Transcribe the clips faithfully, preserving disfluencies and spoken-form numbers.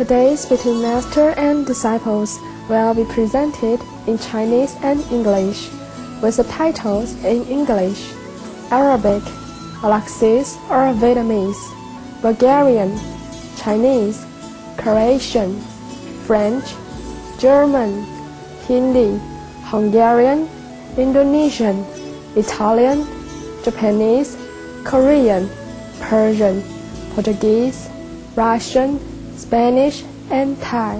days between master and disciples will be presented in Chinese and English, with the titles in English, Arabic, Alexis or Vietnamese, Bulgarian, Chinese, Croatian, French, German, Hindi, Hungarian, Indonesian, Italian, Japanese, Korean, Persian, Portuguese, Russian, Spanish, and Thai.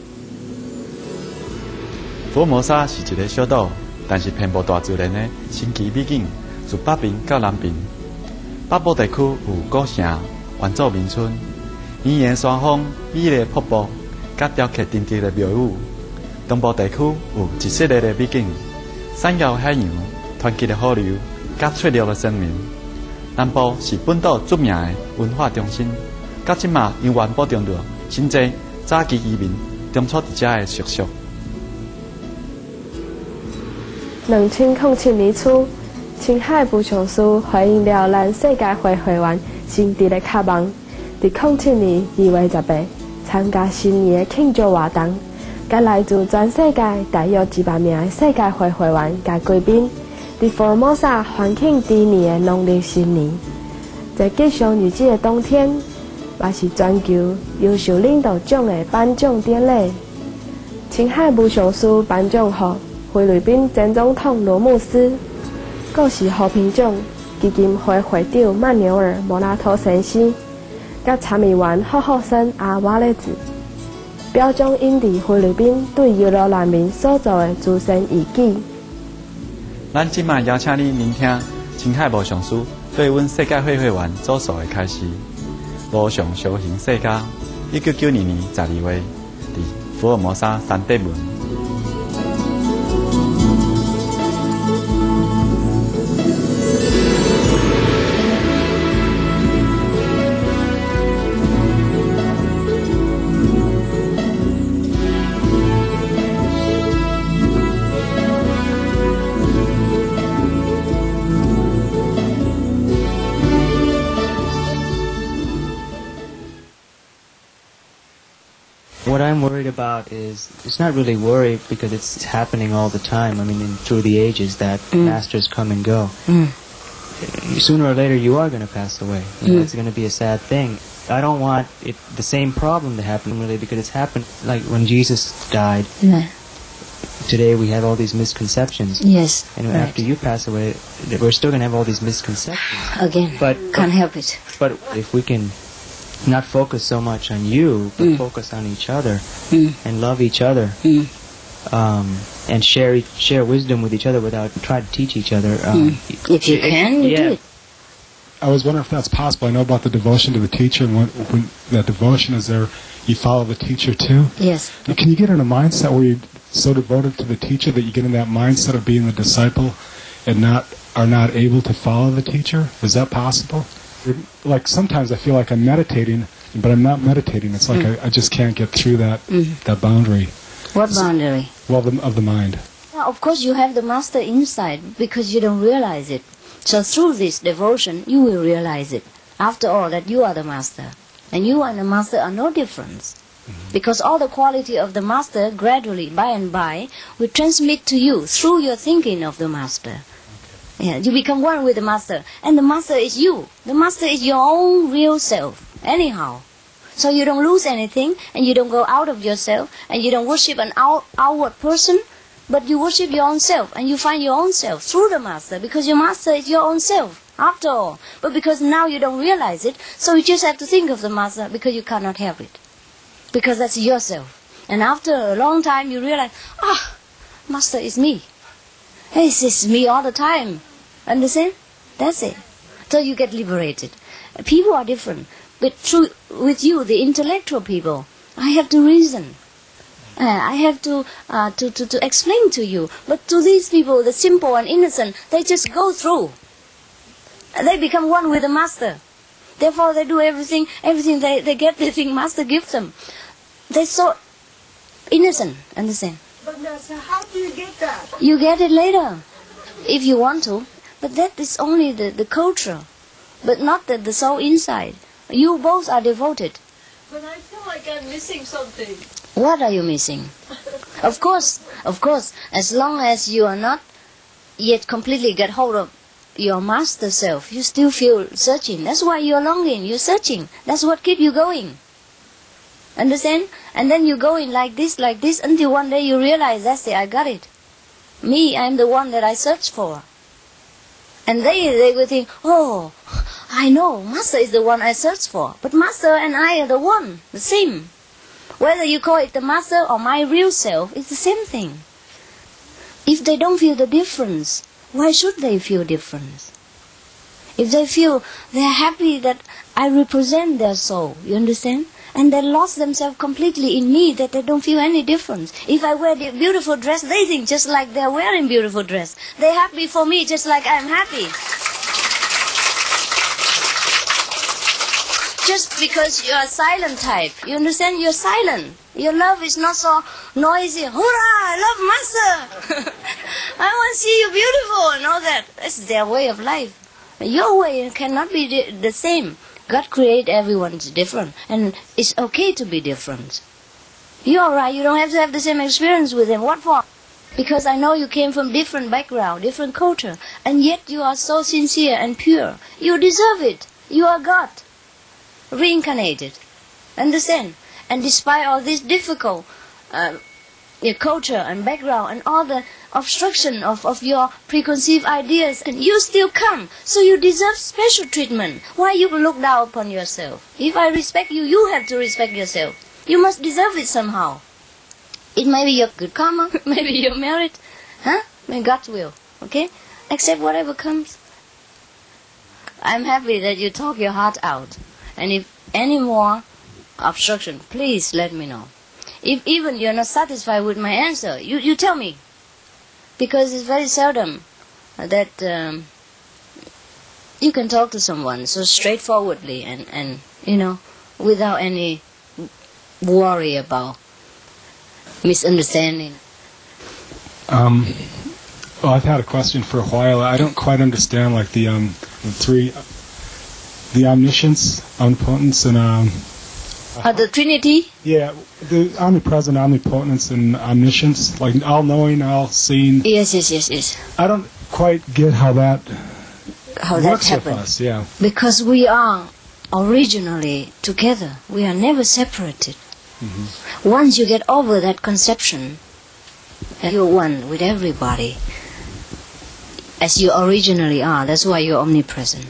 福尔摩沙是一个小岛，但是遍布大自然的神奇美景，自北边到南边。北部地区有古城、原住民村、圆圆山峰、美丽的瀑布，甲雕刻精致的庙宇。东部地区有一系列的美景，闪耀海洋、团结的河流，甲翠绿的森林。南部是本岛著名的文化中心，甲即马因缘保存着真济早期移民中出伫遮的习俗。 两千零七年初，青海部上司回应了咱世界会会员新地的渴望，伫零七年二月十八参加新年的庆祝活动，甲来自全世界大约一万名的世界会会员甲贵宾。伫福尔摩沙欢庆猪年的农历新年，在吉祥日子的当天，也是全球优秀领导奖的颁奖典礼。青海部上司颁奖予菲律宾前总统罗姆斯，阁是和平奖基金会会长曼纽尔·莫拉托先生，甲参议员霍霍森·阿瓦列子，表彰因伫菲律宾对优柔难民所做的自身义举。 咱即卖邀请你聆听青海无上师对阮世界会会员做述的开始。无上修行世家，一九九二年十二月，伫福尔摩沙山顶门。 What I'm worried about is, it's not really worry because it's happening all the time. I mean, in, through the ages that mm. masters come and go. Mm. Sooner or later you are going to pass away. You know, mm. It's going to be a sad thing. I don't want it, the same problem to happen really, because it's happened like when Jesus died. Yeah. Today we have all these misconceptions. Yes. And right. after you pass away, we're still going to have all these misconceptions. Again, but can't help it. But if we can not focus so much on you, but mm. focus on each other mm. and love each other, mm. um, and share share wisdom with each other without try to teach each other. Um, mm. If you can, you yeah. do it. I was wondering if that's possible. I know about the devotion to the teacher, and when, when that devotion is there, you follow the teacher too. Yes. And can you get in a mindset where you're so devoted to the teacher that you get in that mindset of being the disciple and not are not able to follow the teacher? Is that possible? Like sometimes I feel like I'm meditating, but I'm not meditating. It's like mm. I, I just can't get through that mm. that boundary. What boundary? Well, the, of the mind. Well, of course, you have the master inside because you don't realize it. So through this devotion, you will realize it. After all, that you are the master, and you and the master are no difference, mm-hmm. because all the quality of the master gradually, by and by, will transmit to you through your thinking of the master. Yeah, you become one with the master, and the master is you. The master is your own real self, anyhow. So you don't lose anything, and you don't go out of yourself, and you don't worship an out- outward person, but you worship your own self, and you find your own self through the master, because your master is your own self, after all. But because now you don't realize it, so you just have to think of the master, because you cannot help it. Because that's yourself. And after a long time, you realize, ah, master is me. This is me all the time. Understand? That's it. So you get liberated. People are different. But through, with you, the intellectual people, I have to reason. Uh, I have to, uh, to, to, to explain to you. But to these people, the simple and innocent, they just go through. They become one with the master. Therefore they do everything, everything they, they get, they think master gives them. They're so innocent. Understand? But Master, how do you get that? You get it later, if you want to. But that is only the, the culture, but not the, the soul inside. You both are devoted. But I feel like I'm missing something. What are you missing? Of course, of course, as long as you are not yet completely get hold of your master self, you still feel searching. That's why you're longing, you're searching. That's what keeps you going. Understand? And then you go in like this, like this, until one day you realize, that's it, I got it. Me, I'm the one that I search for. And they, they will think, oh, I know, Master is the one I search for. But Master and I are the one, the same. Whether you call it the Master or my real self, it's the same thing. If they don't feel the difference, why should they feel difference? If they feel they're happy that I represent their soul, you understand? And they lost themselves completely in me, that they don't feel any difference. If I wear the beautiful dress, they think just like they're wearing beautiful dress. They're happy for me just like I'm happy. Just because you're a silent type, you understand? You're silent. Your love is not so noisy. Hurrah! I love Master! I want to see you beautiful and all that. That's their way of life. Your way cannot be the, the same. God created everyone different, and it's okay to be different. You're alright, you don't have to have the same experience with them. What for? Because I know you came from different background, different culture, and yet you are so sincere and pure. You deserve it. You are God, reincarnated. Understand? And despite all this difficult uh, your culture and background and all the obstruction of, of your preconceived ideas, and you still come. So you deserve special treatment. Why you look down upon yourself? If I respect you, you have to respect yourself. You must deserve it somehow. It may be your good karma, maybe your merit, huh? May God's will, okay? Accept whatever comes. I'm happy that you talk your heart out. And if any more obstruction, please let me know. If even you're not satisfied with my answer, you, you tell me. Because it's very seldom that um, you can talk to someone so straightforwardly and, and, you know, without any worry about misunderstanding. Um, well, I've had a question for a while. I don't quite understand, like, the, um, the three, the omniscience, omnipotence, and... Um, Uh, the Trinity? Yeah, the omnipresent, omnipotence, and omniscience, like all-knowing, all-seeing. Yes, yes, yes, yes. I don't quite get how that how works that with happened. us, yeah. Because we are originally together. We are never separated. Mm-hmm. Once you get over that conception, that you're one with everybody, as you originally are, that's why you're omnipresent.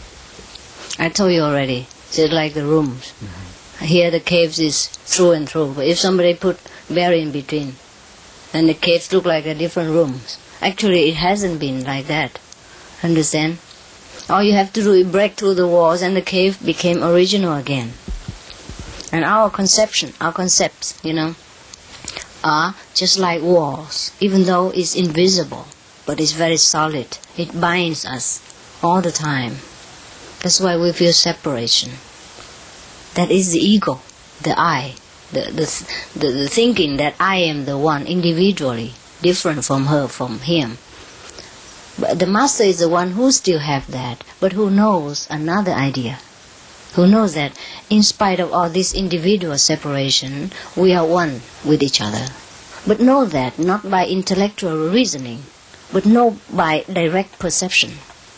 I told you already, just like the rooms. Mm-hmm. Here the caves is through and through, but if somebody put barrier in between, then the caves look like a different rooms. Actually, it hasn't been like that. Understand? All you have to do is break through the walls, and the cave became original again. And our conception, our concepts, you know, are just like walls, even though it's invisible, but it's very solid. It binds us all the time. That's why we feel separation. That is the ego, the I, the, the the the thinking that I am the one individually, different from her, from him. But the Master is the one who still have that, but who knows another idea, who knows that in spite of all this individual separation, we are one with each other. But know that not by intellectual reasoning, but know by direct perception.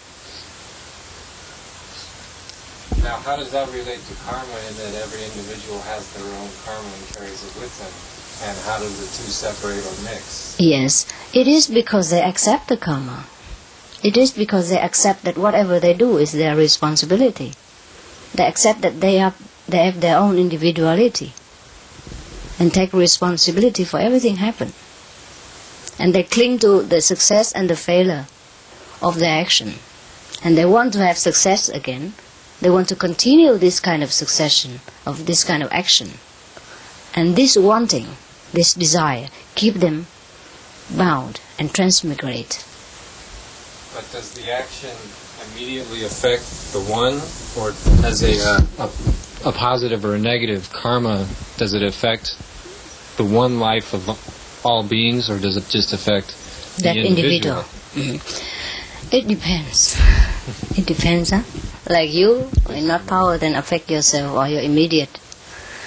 Now, how does that relate to karma in that every individual has their own karma and carries it with them? And how do the two separate or mix? Yes, it is because they accept the karma. It is because they accept that whatever they do is their responsibility. They accept that they have, they have their own individuality and take responsibility for everything happen. And they cling to the success and the failure of their action. And they want to have success again. They want to continue this kind of succession, of this kind of action. And this wanting, this desire, keep them bound and transmigrate. But does the action immediately affect the one, or as a, uh, a, a positive or a negative karma, does it affect the one life of all beings, or does it just affect the that individual? individual? Mm-hmm. It depends. It depends, huh? Like you, in not power, then affect yourself or your immediate.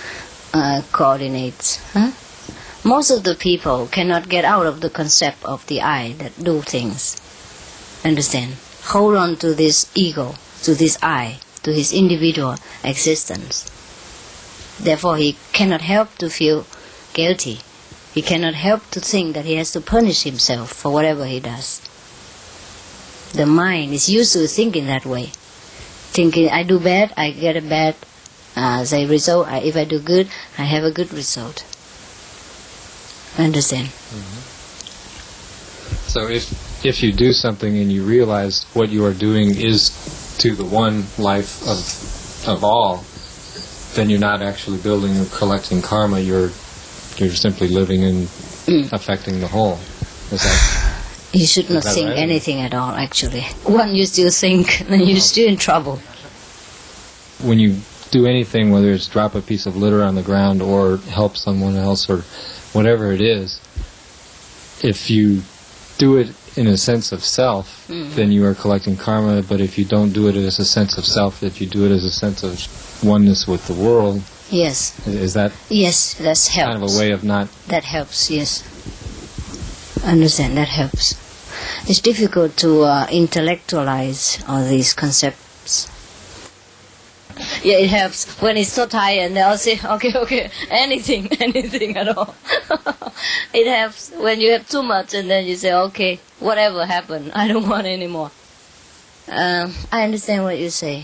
uh, coordinates. Huh? Most of the people cannot get out of the concept of the I that do things. Understand? Hold on to this ego, to this I, to his individual existence. Therefore, he cannot help to feel guilty. He cannot help to think that he has to punish himself for whatever he does. The mind is used to thinking that way. Thinking, I do bad, I get a bad uh, say result. I, if I do good, I have a good result. Understand? Mm-hmm. So if if you do something and you realize what you are doing is to the one life of of all, then you're not actually building or collecting karma. You're you're simply living and mm. affecting the whole. Is that? You should not think right? anything at all. Actually, when you still think, then you're still in trouble. When you do anything, whether it's drop a piece of litter on the ground or help someone else or whatever it is, if you do it in a sense of self, mm-hmm. then you are collecting karma. But if you don't do it as a sense of self, if you do it as a sense of oneness with the world, yes, is that yes, that helps. Kind of a way of not. That helps. Yes, understand. That helps. It's difficult to uh, intellectualize all these concepts. Yeah, it helps. When it's so tired, and they'll say, okay, okay, anything, anything at all. It helps when you have too much, and then you say, okay, whatever happened, I don't want any more. Um, I understand what you say.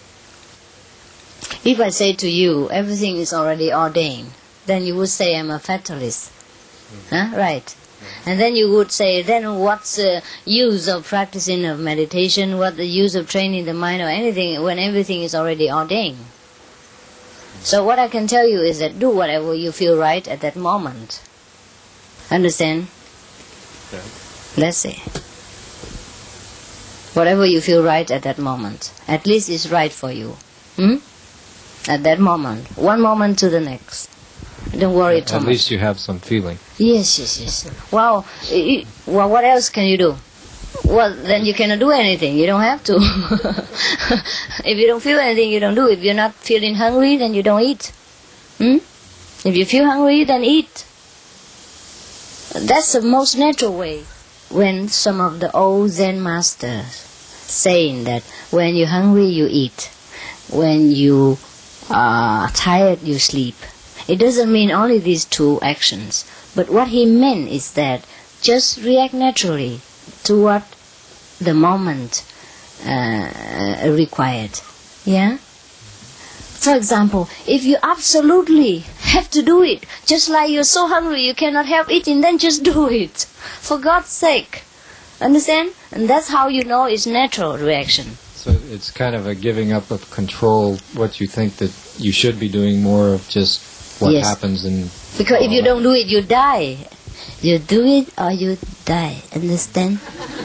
If I say to you, everything is already ordained, then you would say I'm a fatalist. Mm-hmm. Huh? Right. And then you would say, then what's the use of practicing of meditation, what the use of training the mind or anything when everything is already ordained? So what I can tell you is that do whatever you feel right at that moment. Understand? Yeah. Let's say. Whatever you feel right at that moment. At least it's right for you. Hmm? At that moment. One moment to the next. Don't worry too much. At least you have some feeling. Yes, yes, yes. Well, it, well, what else can you do? Well, then you cannot do anything. You don't have to. If you don't feel anything, you don't do. If you're not feeling hungry, then you don't eat. Hmm? If you feel hungry, then eat. That's the most natural way. When some of the old Zen masters saying that when you're hungry, you eat. When you are tired, you sleep. It doesn't mean only these two actions. But what he meant is that just react naturally to what the moment uh, required. Yeah? For example, if you absolutely have to do it, just like you're so hungry you cannot help eating, then just do it. For God's sake. Understand? And that's how you know it's natural reaction. So it's kind of a giving up of control, what you think that you should be doing, more of just what yes. happens in... Because if you don't do it, you die. You do it or you die. Understand?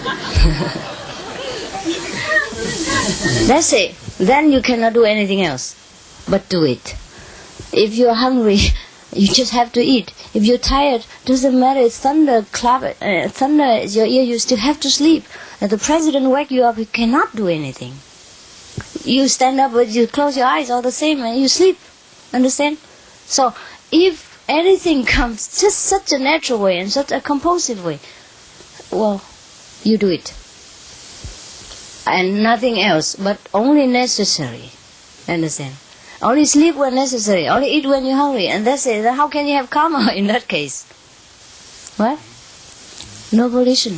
That's it. Then you cannot do anything else but do it. If you're hungry, you just have to eat. If you're tired, doesn't matter. It's thunder, clap, uh, thunder is your ear. You still have to sleep. If the president wake you up, you cannot do anything. You stand up, but you close your eyes all the same, and you sleep. Understand? So if anything comes just such a natural way and such a compulsive way, well, you do it. And nothing else, but only necessary. Understand? Only sleep when necessary, only eat when you're hungry, and that's it. Then how can you have karma in that case? What? No volition.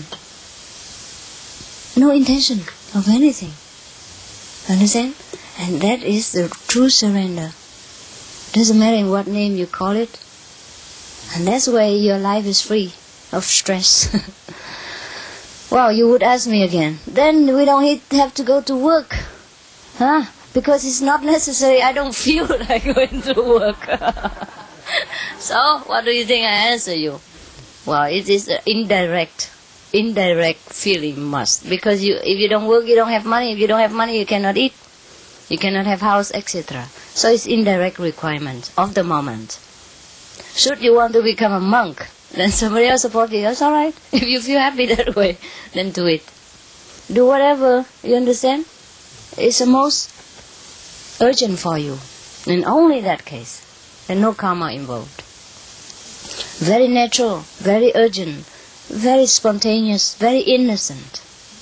No intention of anything. Understand? And that is the true surrender. Doesn't matter in what name you call it. And that's why your life is free of stress. Well, you would ask me again, then we don't have to go to work. Huh? Because it's not necessary. I don't feel like going to work. So, what do you think I answer you? Well, it is an indirect, indirect feeling must. Because you, if you don't work, you don't have money. If you don't have money, you cannot eat. You cannot have house, et cetera. So it's indirect requirement of the moment. Should you want to become a monk, then somebody else support you. That's all right. If you feel happy that way, then do it. Do whatever, you understand? It's the most urgent for you. In only that case. There's no karma involved. Very natural, very urgent, very spontaneous, very innocent.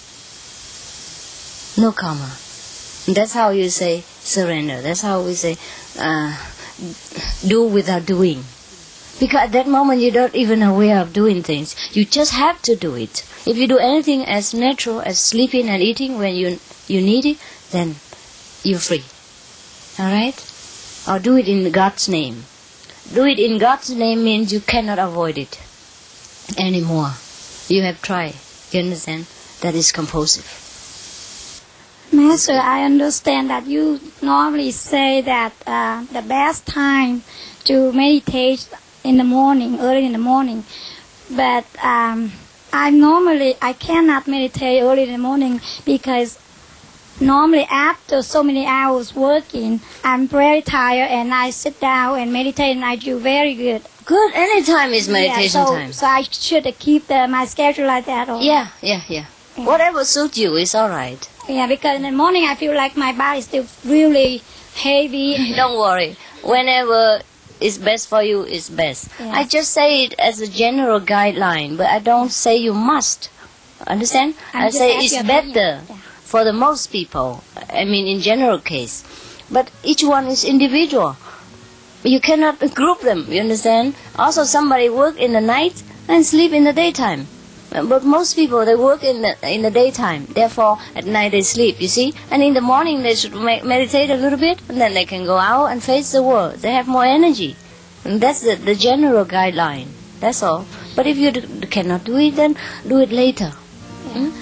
No karma. That's how you say surrender. That's how we say uh, do without doing. Because at that moment you don't even aware of doing things. You just have to do it. If you do anything as natural as sleeping and eating when you you need it, then you're free. Alright? Or do it in God's name. Do it in God's name means you cannot avoid it anymore. You have tried. You understand? That is compulsive. Master, I understand that you normally say that uh, the best time to meditate in the morning, early in the morning. But um, I normally, I cannot meditate early in the morning because normally after so many hours working, I'm very tired and I sit down and meditate and I do very good. Good. Any time is meditation yeah, so, time. So I should keep the, my schedule like that. Or, yeah, yeah, yeah, yeah. Whatever suits you is all right. Yeah, because in the morning I feel like my body is still really heavy. Don't worry. Whenever is best for you is best. Yeah. I just say it as a general guideline, but I don't say you must. Understand? I'm I just say asking it's your better opinion. Yeah. for the most people. I mean, in general case. But each one is individual. You cannot group them, you understand? Also, somebody work in the night and sleep in the daytime. But most people, they work in the in the daytime. Therefore, at night they sleep, you see? And in the morning, they should me- meditate a little bit, and then they can go out and face the world. They have more energy. And that's the, the general guideline. That's all. But if you d- cannot do it, then do it later. Yeah. Hmm?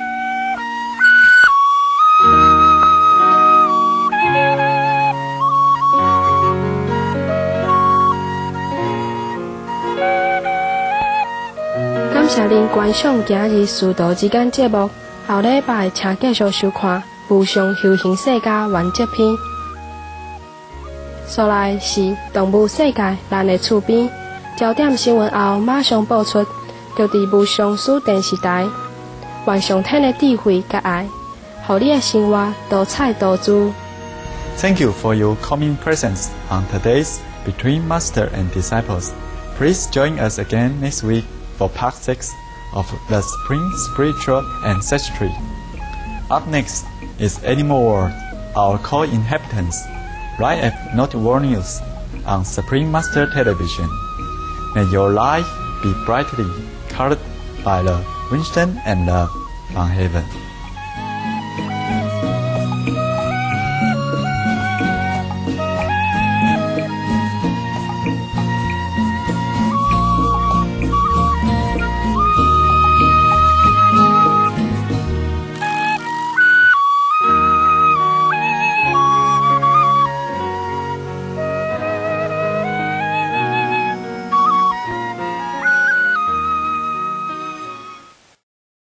感谢您观赏今日师徒之间节目，后礼拜请继续收看《无上修行世界》完结篇。所来是动物世界咱的厝边，焦点新闻后马上播出，就伫无上师电视台。愿上天的智慧甲爱，互你的生活多彩多姿。 Thank you for your coming presence on today's Between Master and Disciples. Please join us again next week for part six of the Supreme Spiritual Ancestry. Up next is Animal World, Our Co-Inhabitants, right at Not World News on Supreme Master Television. May your life be brightly colored by the wisdom and love from heaven.